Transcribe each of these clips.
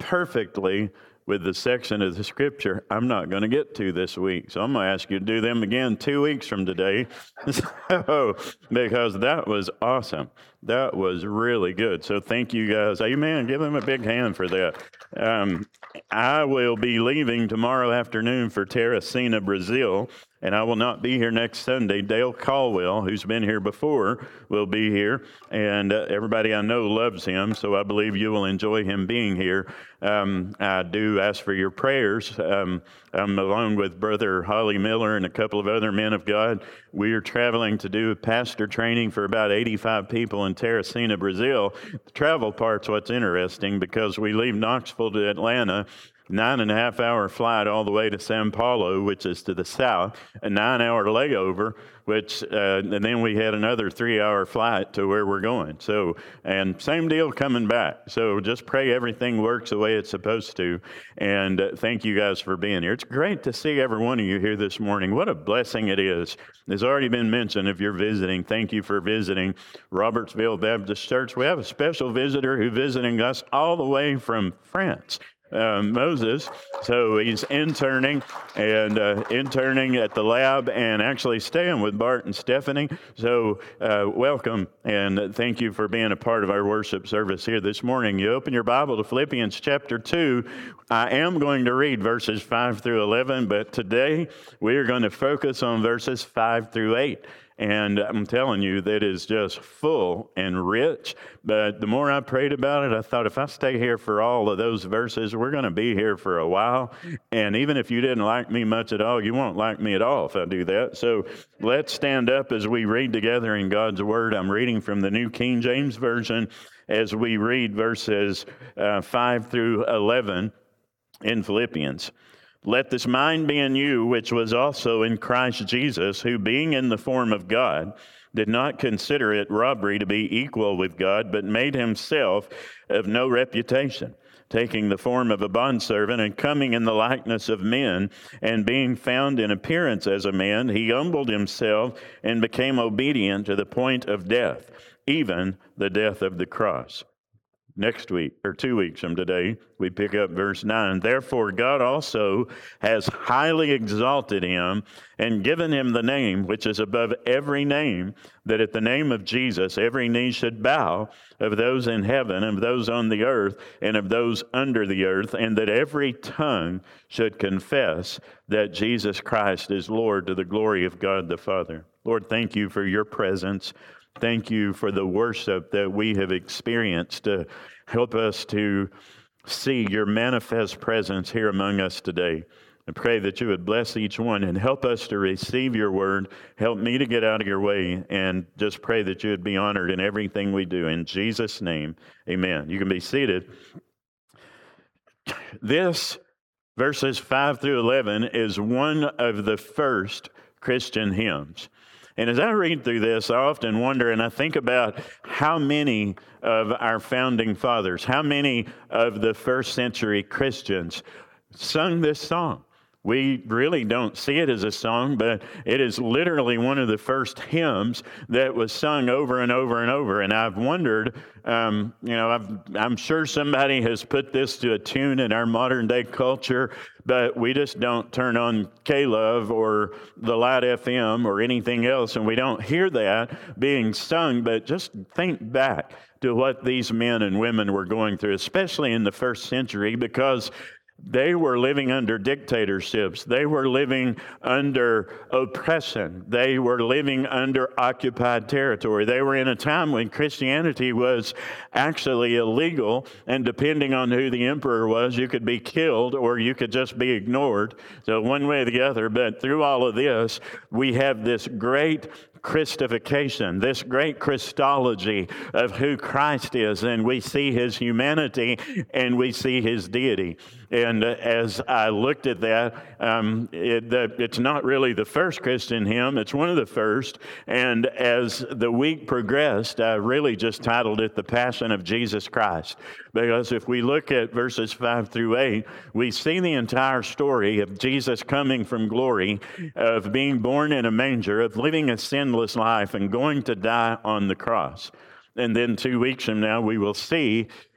perfectly with the section of the scripture I'm not going to get to this week. So I'm going to ask you to do them again 2 weeks from today. So, because that was awesome. That was really good. So thank you guys. Amen. Give them a big hand for that. I will be leaving tomorrow afternoon for Teresina, Brazil, and I will not be here next Sunday. Dale Caldwell, who's been here before, will be here, and everybody I know loves him, so I believe you will enjoy him being here. I do ask for your prayers. I'm along with Brother Holly Miller and a couple of other men of God. We are traveling to do pastor training for about 85 people in Teresina, Brazil. The travel part's what's interesting because we leave Knoxville to Atlanta, 9.5-hour flight all the way to Sao Paulo, which is to the south, a 9-hour layover, which, and then we had another 3-hour flight to where we're going. So, and same deal coming back. So just pray everything works the way it's supposed to. And thank you guys for being here. It's great to see every one of you here this morning. What a blessing it is. It's already been mentioned if you're visiting. Thank you for visiting Robertsville Baptist Church. We have a special visitor who's visiting us all the way from France. Moses. So he's interning at the lab and actually staying with Bart and Stephanie. So welcome and thank you for being a part of our worship service here this morning. You open your Bible to Philippians chapter 2. I am going to read verses 5 through 11, but today we are going to focus on verses 5 through 8. And I'm telling you, that is just full and rich. But the more I prayed about it, I thought if I stay here for all of those verses, we're going to be here for a while. And even if you didn't like me much at all, you won't like me at all if I do that. So let's stand up as we read together in God's Word. I'm reading from the New King James Version as we read verses 5 through 11 in Philippians. Let this mind be in you, which was also in Christ Jesus, who being in the form of God, did not consider it robbery to be equal with God, but made himself of no reputation, taking the form of a bondservant and coming in the likeness of men, and being found in appearance as a man, he humbled himself and became obedient to the point of death, even the death of the cross. Next week, or 2 weeks from today, we pick up verse 9. Therefore, God also has highly exalted him and given him the name which is above every name, that at the name of Jesus every knee should bow, of those in heaven, of those on the earth, and of those under the earth, and that every tongue should confess that Jesus Christ is Lord, to the glory of God the Father. Lord, thank you for your presence. Thank you for the worship that we have experienced to help us to see your manifest presence here among us today. I pray that you would bless each one and help us to receive your word. Help me to get out of your way, and just pray that you would be honored in everything we do. In Jesus' name, amen. You can be seated. This, verses 5 through 11, is one of the first Christian hymns. And as I read through this, I often wonder, and I think about how many of our founding fathers, how many of the first century Christians sung this song. We really don't see it as a song, but it is literally one of the first hymns that was sung over and over and over. And I've wondered, I'm sure somebody has put this to a tune in our modern day culture, but we just don't turn on K-Love or the Light FM or anything else, and we don't hear that being sung. But just think back to what these men and women were going through, especially in the first century, because they were living under dictatorships. They were living under oppression. They were living under occupied territory. They were in a time when Christianity was actually illegal, and depending on who the emperor was, you could be killed or you could just be ignored. So one way or the other. But through all of this, we have this great Christification, this great Christology of who Christ is, and we see his humanity and we see his deity. And as I looked at that, it's not really the first Christian hymn, it's one of the first. And as the week progressed, I really just titled it The Passion of Jesus Christ. Because if we look at verses 5 through 8, we see the entire story of Jesus coming from glory, of being born in a manger, of living a sinless life and going to die on the cross. And then 2 weeks from now, we will see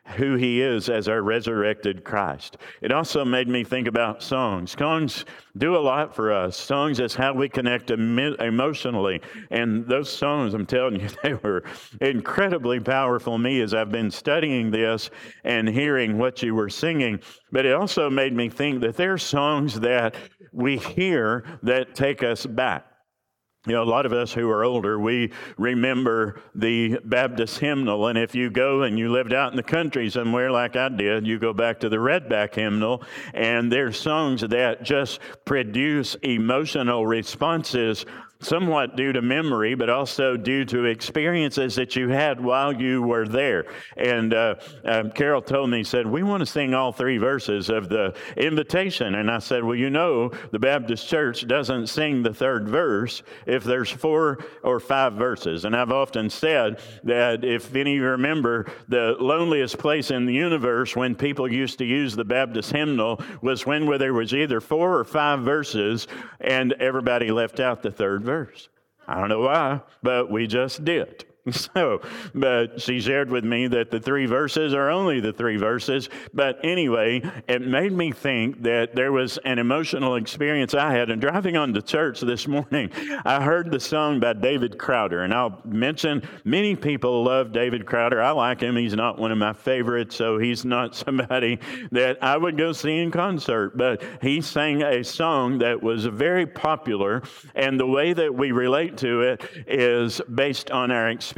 who he is as our resurrected Christ. It also made me think about songs. Songs do a lot for us. Songs is how we connect emotionally. And those songs, I'm telling you, they were incredibly powerful me as I've been studying this and hearing what you were singing. But it also made me think that there are songs that we hear that take us back. You know, a lot of us who are older, we remember the Baptist hymnal. And if you go and you lived out in the country somewhere like I did, you go back to the Redback hymnal, and there's songs that just produce emotional responses, somewhat due to memory, but also due to experiences that you had while you were there. And Carol told me, said, we want to sing all 3 verses of the invitation. And I said, well, you know, the Baptist church doesn't sing the 3rd verse if there's 4 or 5 verses. And I've often said that if any of you remember, the loneliest place in the universe when people used to use the Baptist hymnal was when there was either 4 or 5 verses and everybody left out the 3rd verse. I don't know why, but we just did. So, but she shared with me that the 3 verses are only the 3 verses. But anyway, it made me think that there was an emotional experience I had. And driving on to church this morning, I heard the song by David Crowder. And I'll mention many people love David Crowder. I like him. He's not one of my favorites, so he's not somebody that I would go see in concert. But he sang a song that was very popular. And the way that we relate to it is based on our experiences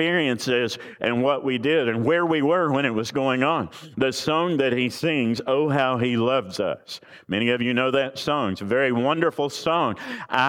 and what we did and where we were when it was going on. The song that he sings, Oh, How He Loves Us. Many of you know that song. It's a very wonderful song.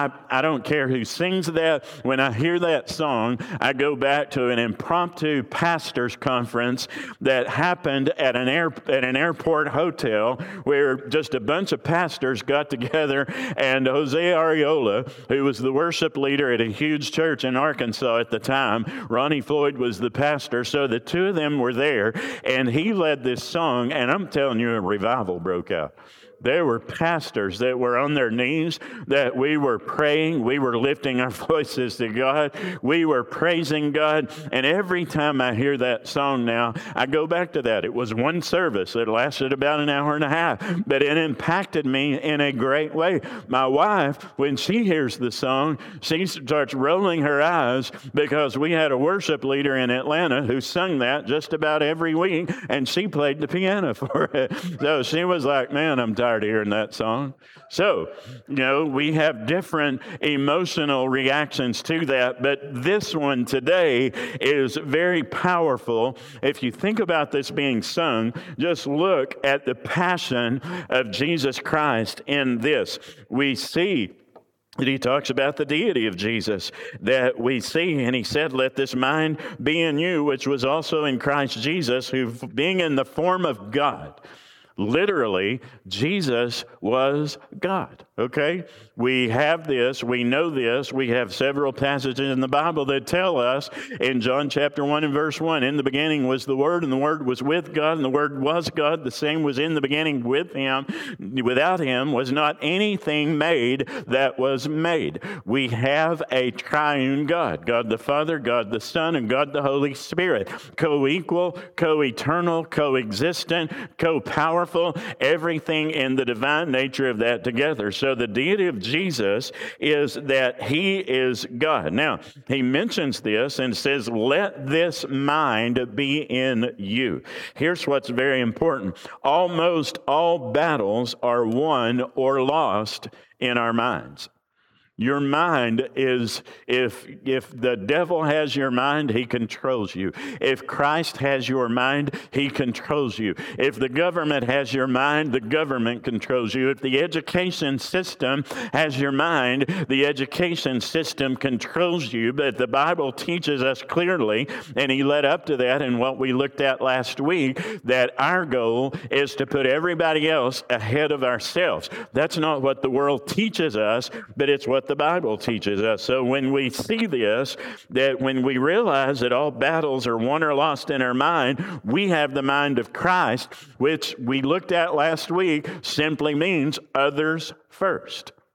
I don't care who sings that. When I hear that song, I go back to an impromptu pastors conference that happened at an airport hotel where just a bunch of pastors got together, and Jose Arreola, who was the worship leader at a huge church in Arkansas at the time, Ronnie Floyd was the pastor, so the 2 of them were there, and he led this song, and I'm telling you, a revival broke out. There were pastors that were on their knees, that we were praying, we were lifting our voices to God, we were praising God, and every time I hear that song now, I go back to that. It was one service that lasted about an hour and a half, but it impacted me in a great way. My wife, when she hears the song, she starts rolling her eyes because we had a worship leader in Atlanta who sung that just about every week, and she played the piano for it. So she was like, man, I'm tired of hearing that song. So, you know, we have different emotional reactions to that, but this one today is very powerful. If you think about this being sung, just look at the passion of Jesus Christ in this. We see that he talks about the deity of Jesus that we see, and he said, let this mind be in you, which was also in Christ Jesus, who being in the form of God. Literally, Jesus was God, okay? We have this, we know this, we have several passages in the Bible that tell us in John chapter 1 and verse 1, in the beginning was the Word, and the Word was with God, and the Word was God. The same was in the beginning with Him. Without Him was not anything made that was made. We have a triune God, God the Father, God the Son, and God the Holy Spirit, co-equal, co-eternal, co-existent, co-powerful, everything in the divine nature of that together. So the deity of Jesus is that He is God. Now, He mentions this and says, let this mind be in you. Here's what's very important. Almost all battles are won or lost in our minds. Your mind is, if the devil has your mind, he controls you. If Christ has your mind, he controls you. If the government has your mind, the government controls you. If the education system has your mind, the education system controls you. But the Bible teaches us clearly, and he led up to that in what we looked at last week, that our goal is to put everybody else ahead of ourselves. That's not what the world teaches us, but it's what the Bible teaches us. So when we see this, that when we realize that all battles are won or lost in our mind, we have the mind of Christ, which we looked at last week, simply means others first.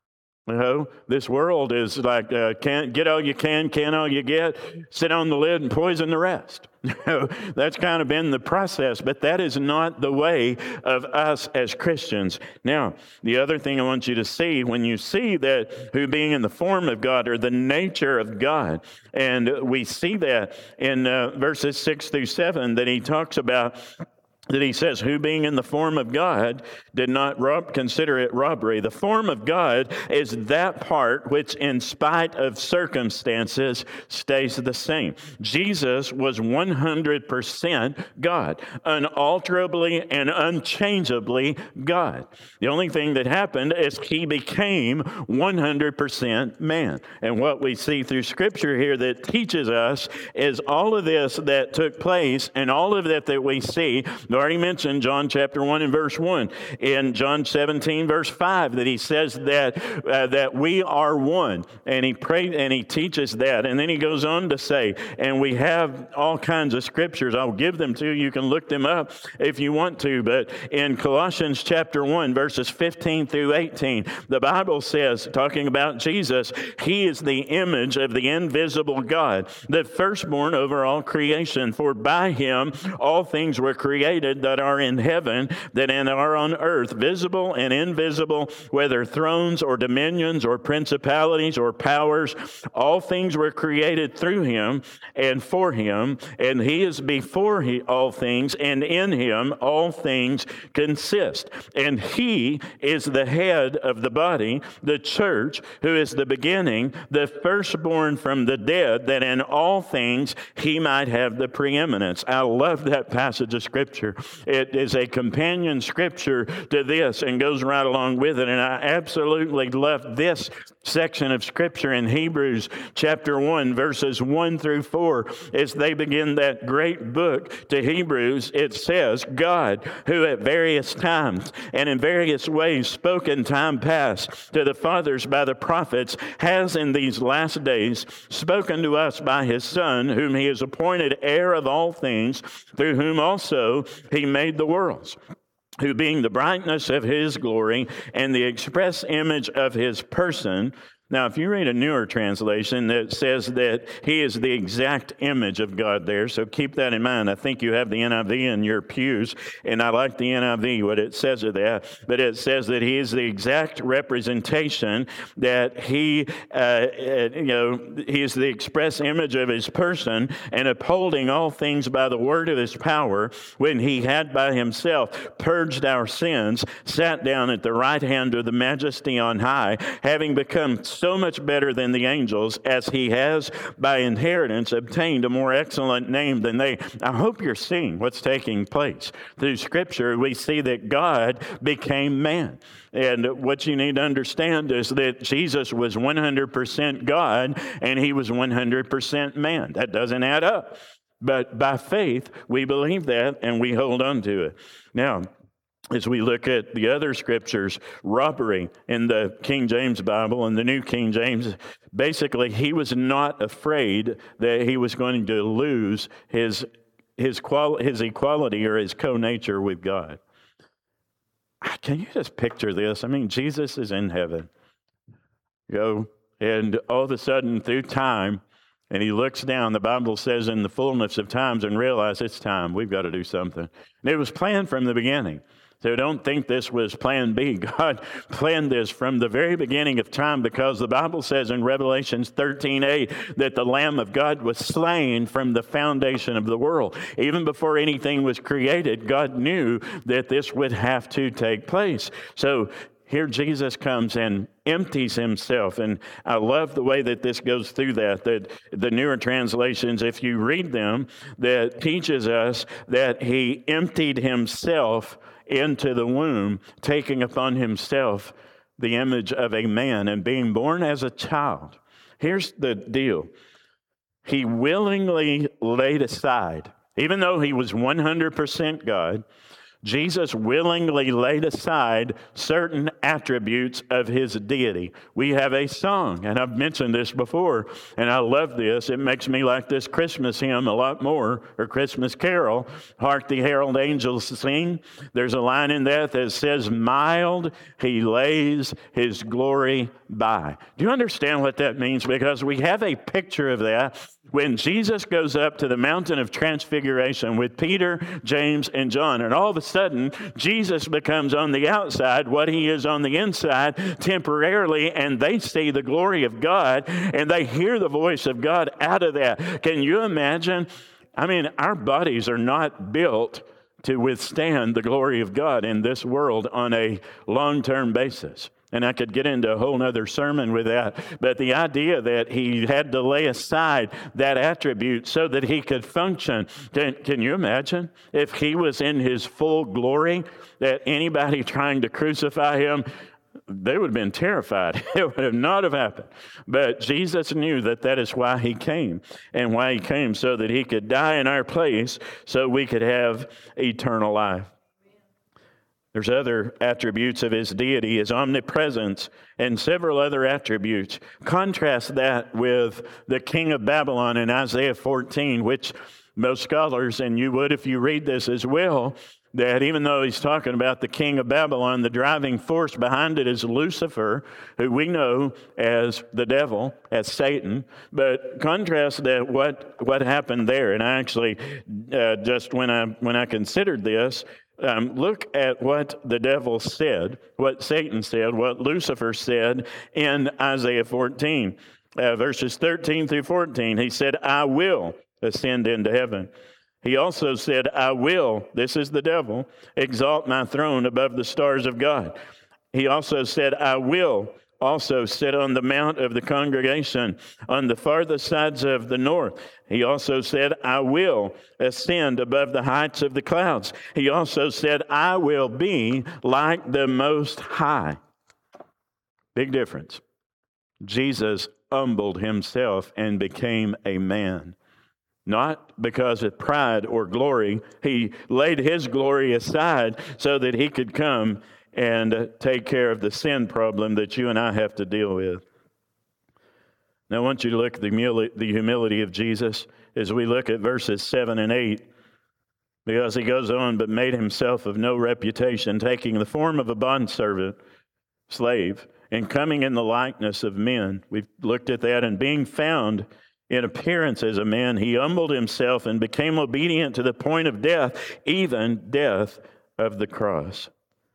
This world is like, can't get all you can all you get, sit on the lid and poison the rest. That's kind of been the process, but that is not the way of us as Christians. Now, the other thing I want you to see, when you see that who being in the form of God or the nature of God, and we see that in verses 6 through 7, that he talks about, that he says, who being in the form of God did not consider it robbery. The form of God is that part which, in spite of circumstances, stays the same. Jesus was 100% God, unalterably and unchangeably God. The only thing that happened is he became 100% man. And what we see through Scripture here that teaches us is all of this that took place and all of that we see. I already mentioned John chapter 1 and verse 1. In John 17 verse 5, that he says that we are one. And he teaches that. And then he goes on to say, and we have all kinds of scriptures. I'll give them to you. You can look them up if you want to. But in Colossians chapter 1 verses 15 through 18, the Bible says, talking about Jesus, he is the image of the invisible God, the firstborn over all creation. For by him all things were created that are in heaven, that are on earth, visible and invisible, whether thrones or dominions or principalities or powers. All things were created through him and for him, and he is before all things, and in him all things consist. And he is the head of the body, the church, who is the beginning, the firstborn from the dead, that in all things he might have the preeminence. I love that passage of Scripture. It is a companion scripture to this and goes right along with it. And I absolutely love this section of Scripture in Hebrews chapter 1, verses 1 through 4. As they begin that great book to Hebrews, it says, God, who at various times and in various ways spoke in time past to the fathers by the prophets, has in these last days spoken to us by his Son, whom he has appointed heir of all things, through whom also he made the worlds, who being the brightness of his glory and the express image of his person. Now, if you read a newer translation that says that he is the exact image of God there, so keep that in mind. I think you have the NIV in your pews, and I like the NIV, what it says of that. But it says that he is the exact representation, that he is the express image of his person, and upholding all things by the word of his power, when he had by himself purged our sins, sat down at the right hand of the majesty on high, having become so much better than the angels, as he has by inheritance obtained a more excellent name than they. I hope you're seeing what's taking place. Through Scripture, we see that God became man. And what you need to understand is that Jesus was 100% God and he was 100% man. That doesn't add up. But by faith, we believe that and we hold on to it. Now, as we look at the other scriptures, robbery in the King James Bible and the New King James, basically he was not afraid that he was going to lose his equality or his co-nature with God. Can you just picture this? I mean, Jesus is in heaven, and all of a sudden through time, and he looks down, the Bible says, in the fullness of times, and realizes it's time. We've got to do something. And it was planned from the beginning. So don't think this was plan B. God planned this from the very beginning of time, because the Bible says in Revelation 13:8 that the Lamb of God was slain from the foundation of the world. Even before anything was created, God knew that this would have to take place. So here Jesus comes and empties himself. And I love the way that this goes through that the newer translations, if you read them, that teaches us that he emptied himself into the womb, taking upon himself the image of a man and being born as a child. Here's the deal. He willingly laid aside, even though he was 100% God, Jesus willingly laid aside certain attributes of his deity. We have a song, and I've mentioned this before, and I love this. It makes me like this Christmas hymn a lot more, or Christmas carol, Hark the Herald Angels Sing. There's a line in that says, mild he lays his glory by. Do you understand what that means? Because we have a picture of that when Jesus goes up to the mountain of transfiguration with Peter, James, and John, and all of a sudden, Jesus becomes on the outside what he is on the inside temporarily, and they see the glory of God, and they hear the voice of God out of that. Can you imagine? I mean, our bodies are not built to withstand the glory of God in this world on a long-term basis. And I could get into a whole nother sermon with that. But the idea that he had to lay aside that attribute so that he could function. Can you imagine if he was in his full glory, that anybody trying to crucify him, they would have been terrified. It would have not have happened. But Jesus knew that that is why he came. And why he came, so that he could die in our place so we could have eternal life. There's other attributes of his deity, his omnipresence, and several other attributes. Contrast that with the king of Babylon in Isaiah 14, which most scholars, and you would if you read this as well, that even though he's talking about the king of Babylon, the driving force behind it is Lucifer, who we know as the devil, as Satan. But contrast that what happened there. And I actually, just when I considered this, look at what the devil said, what Satan said, what Lucifer said in Isaiah 14, verses 13 through 14. He said, I will ascend into heaven. He also said, I will, this is the devil, exalt my throne above the stars of God. He also said, I will also sit on the mount of the congregation on the farthest sides of the north. He also said, I will ascend above the heights of the clouds. He also said, I will be like the Most High. Big difference. Jesus humbled himself and became a man. Not because of pride or glory. He laid his glory aside so that he could come and take care of the sin problem that you and I have to deal with. Now, I want you to look at the humility of Jesus as we look at verses 7 and 8, because he goes on, but made himself of no reputation, taking the form of a bondservant, slave, and coming in the likeness of men. We've looked at that, and being found in appearance as a man, he humbled himself and became obedient to the point of death, even death of the cross.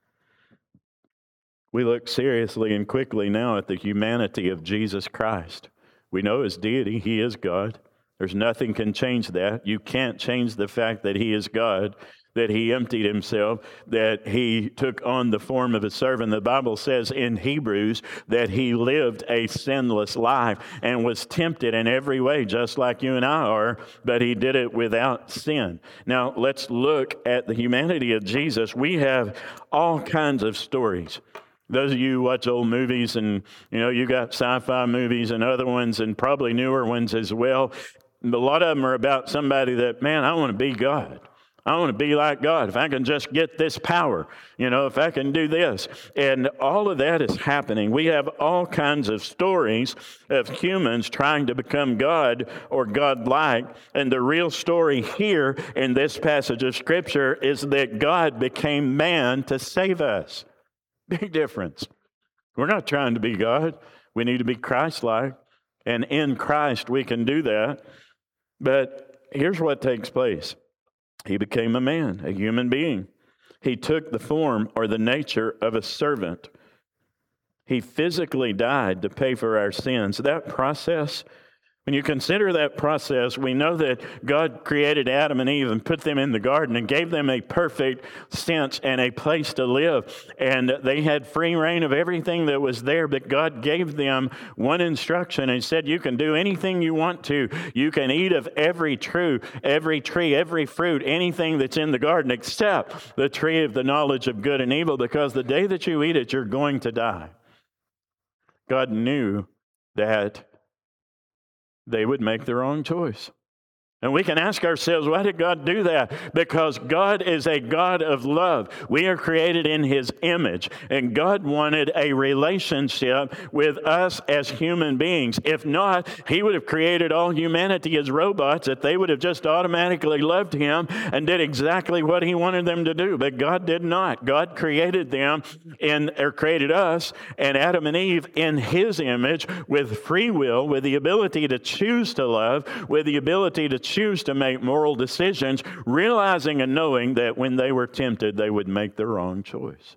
We look seriously and quickly now at the humanity of Jesus Christ. We know his deity. He is God. There's nothing can change that. You can't change the fact that he is God, that he emptied himself, that he took on the form of a servant. The Bible says in Hebrews that he lived a sinless life and was tempted in every way, just like you and I are, but he did it without sin. Now, let's look at the humanity of Jesus. We have all kinds of stories. Those of you who watch old movies, and you got sci-fi movies and other ones, and probably newer ones as well. A lot of them are about somebody that, man, I want to be God. I want to be like God. If I can just get this power, if I can do this. And all of that is happening. We have all kinds of stories of humans trying to become God or God-like. And the real story here in this passage of Scripture is that God became man to save us. Big difference. We're not trying to be God. We need to be Christ-like. And in Christ, we can do that. But here's what takes place. He became a man, a human being. He took the form or the nature of a servant. He physically died to pay for our sins. That process, when you consider that process, we know that God created Adam and Eve and put them in the garden and gave them a perfect sense and a place to live. And they had free reign of everything that was there, but God gave them one instruction and said, you can do anything you want to. You can eat of every tree, every fruit, anything that's in the garden except the tree of the knowledge of good and evil, because the day that you eat it, you're going to die. God knew that they would make the wrong choice. And we can ask ourselves, why did God do that? Because God is a God of love. We are created in His image, and God wanted a relationship with us as human beings. If not, He would have created all humanity as robots, that they would have just automatically loved Him and did exactly what He wanted them to do. But God did not. God created them created us and Adam and Eve in His image with free will, with the ability to choose to love, with the ability to choose to make moral decisions, realizing and knowing that when they were tempted, they would make the wrong choice.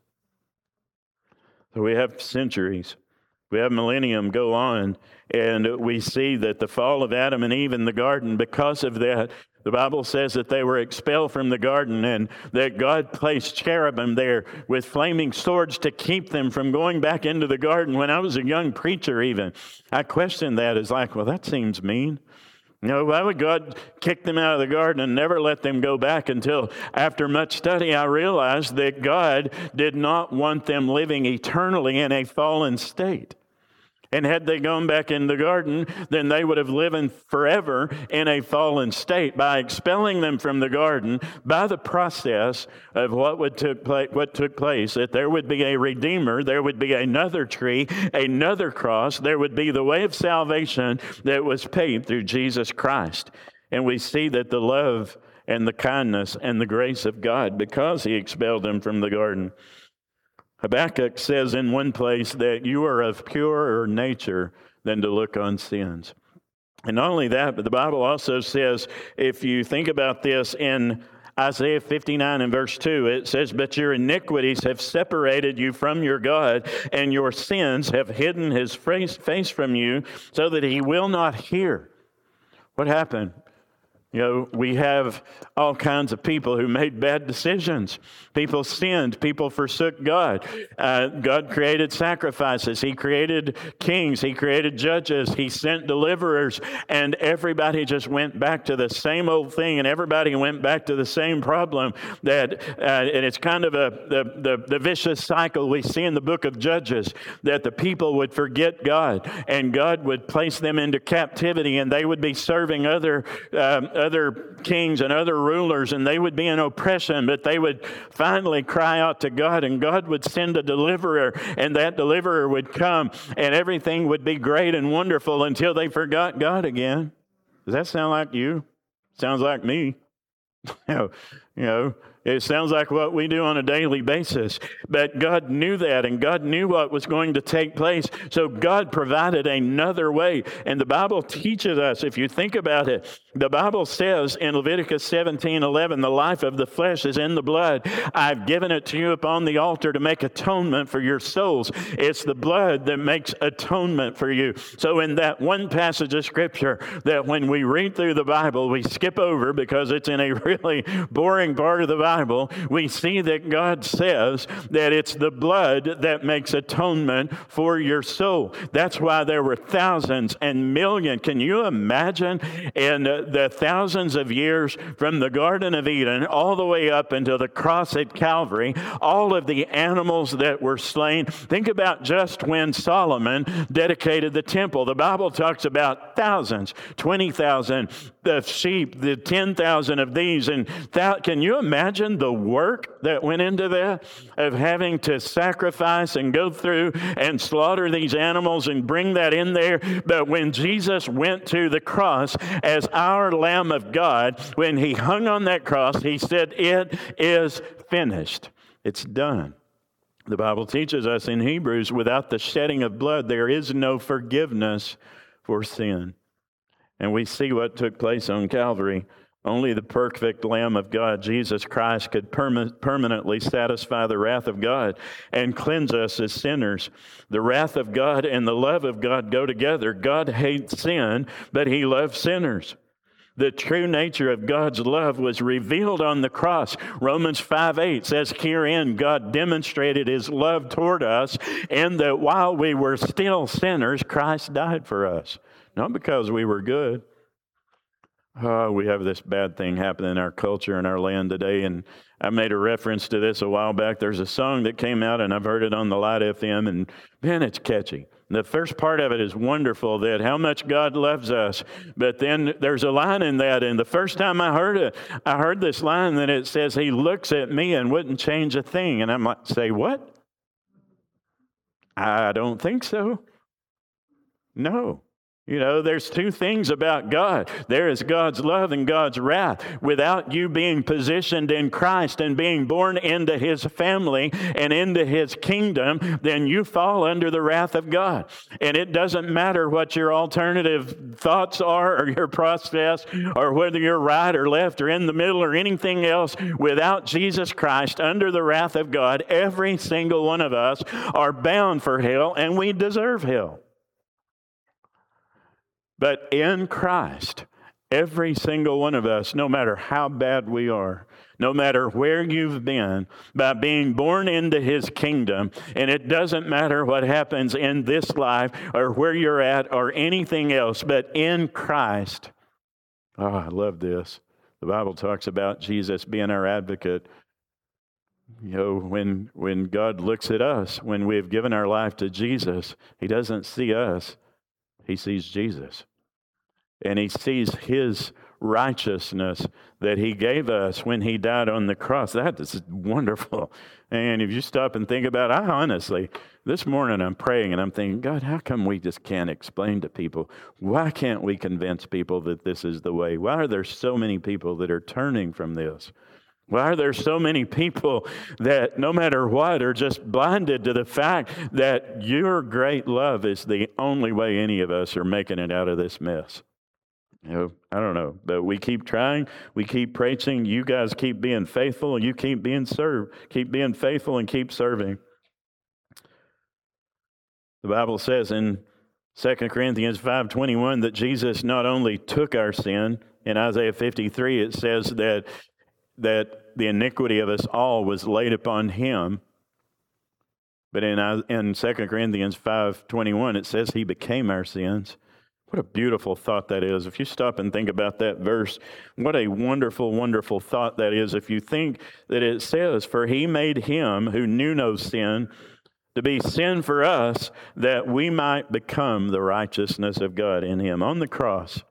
So we have centuries, we have millennium go on, and we see that the fall of Adam and Eve in the garden, because of that, the Bible says that they were expelled from the garden and that God placed cherubim there with flaming swords to keep them from going back into the garden. When I was a young preacher even, I questioned that as like, well, that seems mean. Why would God kick them out of the garden and never let them go back? Until after much study, I realized that God did not want them living eternally in a fallen state. And had they gone back in the garden, then they would have lived forever in a fallen state. By expelling them from the garden, by the process of what took place, that there would be a Redeemer, there would be another tree, another cross, there would be the way of salvation that was paid through Jesus Christ. And we see that the love and the kindness and the grace of God, because He expelled them from the garden. Habakkuk says in one place that you are of purer nature than to look on sins. And not only that, but the Bible also says, if you think about this in Isaiah 59 and verse 2, it says, but your iniquities have separated you from your God, and your sins have hidden His face from you so that He will not hear. What happened? We have all kinds of people who made bad decisions. People sinned. People forsook God. God created sacrifices. He created kings. He created judges. He sent deliverers. And everybody just went back to the same old thing, and everybody went back to the same problem. And it's kind of the vicious cycle we see in the book of Judges, that the people would forget God, and God would place them into captivity, and they would be serving other kings and other rulers, and they would be in oppression, but they would finally cry out to God, and God would send a deliverer, and that deliverer would come, and everything would be great and wonderful until they forgot God again. Does that sound like you? Sounds like me. It sounds like what we do on a daily basis. But God knew that, and God knew what was going to take place. So God provided another way. And the Bible teaches us, if you think about it, the Bible says in Leviticus 17:11, the life of the flesh is in the blood. I've given it to you upon the altar to make atonement for your souls. It's the blood that makes atonement for you. So in that one passage of Scripture that when we read through the Bible, we skip over because it's in a really boring part of the Bible, we see that God says that it's the blood that makes atonement for your soul. That's why there were thousands and millions. Can you imagine in the thousands of years from the Garden of Eden all the way up until the cross at Calvary, all of the animals that were slain? Think about just when Solomon dedicated the temple. The Bible talks about thousands, 20,000 of sheep, the 10,000 of these. And can you imagine the work that went into that, of having to sacrifice and go through and slaughter these animals and bring that in there? But when Jesus went to the cross as our Lamb of God, when He hung on that cross, He said, "It is finished." It's done. The Bible teaches us in Hebrews, without the shedding of blood, there is no forgiveness for sin. And we see what took place on Calvary. Only the perfect Lamb of God, Jesus Christ, could permanently satisfy the wrath of God and cleanse us as sinners. The wrath of God and the love of God go together. God hates sin, but He loves sinners. The true nature of God's love was revealed on the cross. Romans 5:8 says, herein God demonstrated His love toward us, in that while we were still sinners, Christ died for us. Not because we were good. We have this bad thing happening in our culture and our land today, and I made a reference to this a while back. There's a song that came out, and I've heard it on the Light FM, and man, it's catchy. The first part of it is wonderful, that how much God loves us. But then there's a line in that, and the first time I heard it, I heard this line that it says, He looks at me and wouldn't change a thing. And I'm like, say what? I don't think so. No. You know, there's two things about God. There is God's love and God's wrath. Without you being positioned in Christ and being born into His family and into His kingdom, then you fall under the wrath of God. And it doesn't matter what your alternative thoughts are or your process, or whether you're right or left or in the middle or anything else. Without Jesus Christ, under the wrath of God, every single one of us are bound for hell, and we deserve hell. But in Christ, every single one of us, no matter how bad we are, no matter where you've been, by being born into His kingdom, and it doesn't matter what happens in this life or where you're at or anything else, but in Christ, I love this. The Bible talks about Jesus being our advocate. You know, when God looks at us, when we've given our life to Jesus, He doesn't see us, He sees Jesus. And He sees His righteousness that He gave us when He died on the cross. That is wonderful. And if you stop and think about it, I honestly, this morning I'm praying and I'm thinking, God, how come we just can't explain to people? Why can't we convince people that this is the way? Why are there so many people that are turning from this? Why are there so many people that no matter what are just blinded to the fact that your great love is the only way any of us are making it out of this mess? You know, I don't know, but we keep trying, we keep preaching, you guys keep being faithful, and you keep being faithful and keep serving. The Bible says in 2 Corinthians 5:21 that Jesus not only took our sin. In Isaiah 53 it says that the iniquity of us all was laid upon Him. But in 2 Corinthians 5:21 it says He became our sins. What a beautiful thought that is. If you stop and think about that verse, what a wonderful, wonderful thought that is. If you think that it says, for He made Him who knew no sin to be sin for us, that we might become the righteousness of God in Him. On the cross,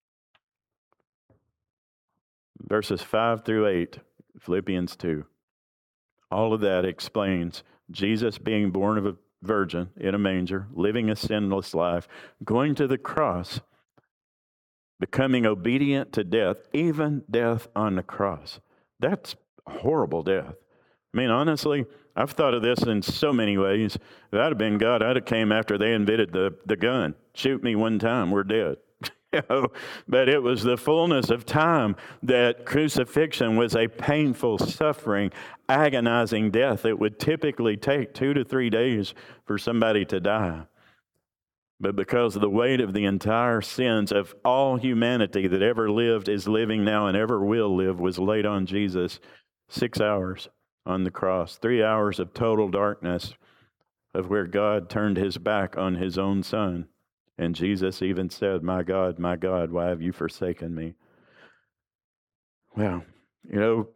verses 5 through 8, Philippians 2. All of that explains Jesus being born of a virgin in a manger, living a sinless life, going to the cross, becoming obedient to death, even death on the cross. That's a horrible death. I mean, honestly, I've thought of this in so many ways. If I'd have been God, I'd have came after they invented the gun. Shoot me one time, we're dead. You know, but it was the fullness of time that crucifixion was a painful, suffering, agonizing death. It would typically take 2 to 3 days for somebody to die. But because of the weight of the entire sins of all humanity that ever lived, is living now, and ever will live, was laid on Jesus, 6 hours on the cross, 3 hours of total darkness, of where God turned His back on His own Son. And Jesus even said, my God, why have you forsaken me? Well, you know,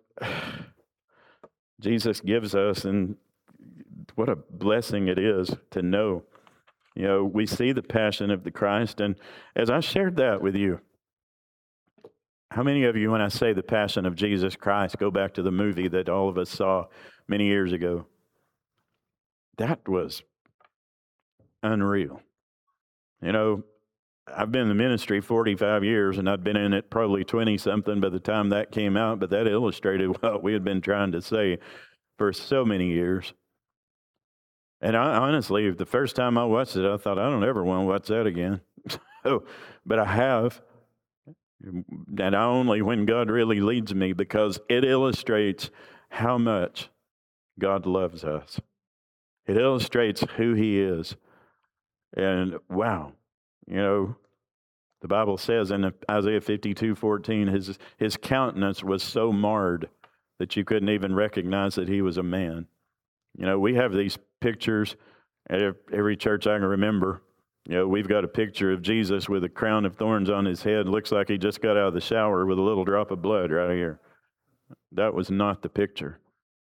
Jesus gives us, and what a blessing it is to know. You know, we see the passion of the Christ, and as I shared that with you, how many of you, when I say the passion of Jesus Christ, go back to the movie that all of us saw many years ago? That was unreal. You know, I've been in the ministry 45 years, and I'd been in it probably 20-something by the time that came out, but that illustrated what we had been trying to say for so many years. And I honestly, the first time I watched it, I thought, I don't ever want to watch that again. But I have, and only when God really leads me, because it illustrates how much God loves us. It illustrates who He is. And wow, you know, the Bible says in Isaiah 52:14, his countenance was so marred that you couldn't even recognize that He was a man. You know, we have these pictures at every church I can remember. You know, we've got a picture of Jesus with a crown of thorns on His head. Looks like He just got out of the shower with a little drop of blood right here. That was not the picture.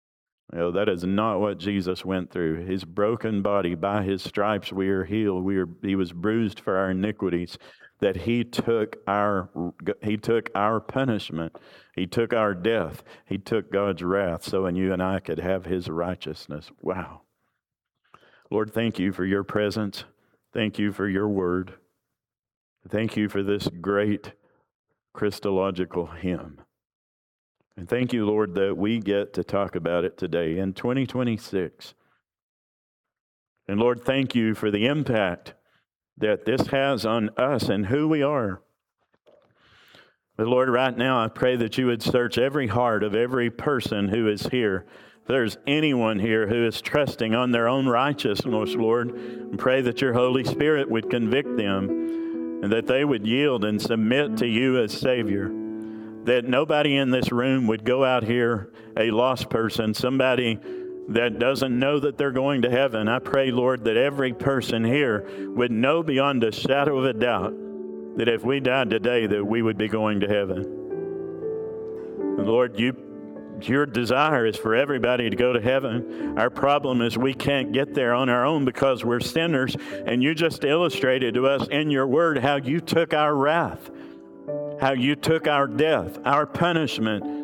No, that is not what Jesus went through. His broken body, by his stripes we are healed. He was bruised for our iniquities. That he took our punishment. He took our death. He took God's wrath so you and I could have his righteousness. Wow. Lord, thank you for your presence. Thank you for your word. Thank you for this great Christological hymn. And thank you, Lord, that we get to talk about it today in 2026. And Lord, thank you for the impact that this has on us and who we are. But Lord, right now I pray that you would search every heart of every person who is here. If there's anyone here who is trusting on their own righteousness, Lord, I pray that your Holy Spirit would convict them and that they would yield and submit to you as Savior. That nobody in this room would go out here a lost person, somebody that doesn't know that they're going to heaven. I pray, Lord, that every person here would know beyond a shadow of a doubt that if we died today, that we would be going to heaven. And Lord, your desire is for everybody to go to heaven. Our problem is we can't get there on our own because we're sinners, and you just illustrated to us in your word how you took our wrath, how you took our death, our punishment,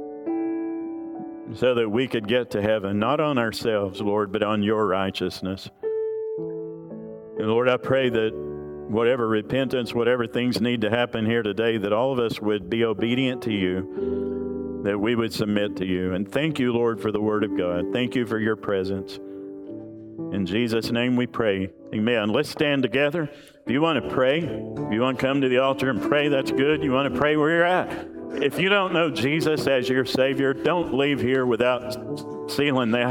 so that we could get to heaven, not on ourselves, Lord, but on your righteousness. And Lord, I pray that whatever repentance, whatever things need to happen here today, that all of us would be obedient to you, that we would submit to you. And thank you, Lord, for the word of God. Thank you for your presence. In Jesus' name we pray. Amen. Let's stand together. If you want to pray, if you want to come to the altar and pray, that's good. You want to pray where you're at. If you don't know Jesus as your Savior, don't leave here without sealing that.